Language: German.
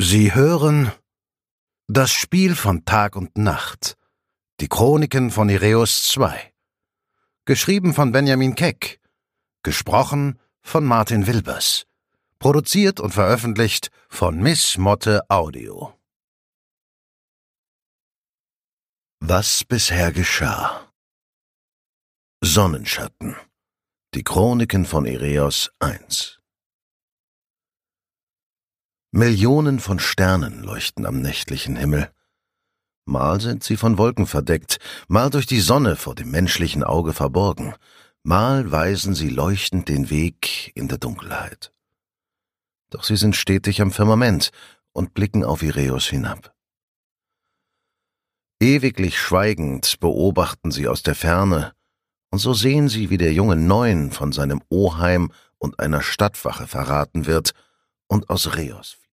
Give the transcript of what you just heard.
Sie hören das Spiel von Tag und Nacht, die Chroniken von Iräus II, geschrieben von Benjamin Keck, gesprochen von Martin Wilbers, produziert und veröffentlicht von Miss Motte Audio. Was bisher geschah. Sonnenschatten, die Chroniken von Iräus I. Millionen von Sternen leuchten am nächtlichen Himmel. Mal sind sie von Wolken verdeckt, mal durch die Sonne vor dem menschlichen Auge verborgen, mal weisen sie leuchtend den Weg in der Dunkelheit. Doch sie sind stetig am Firmament und blicken auf Iräus hinab. Ewiglich schweigend beobachten sie aus der Ferne, und so sehen sie, wie der junge Neun von seinem Oheim und einer Stadtwache verraten wird und aus Reos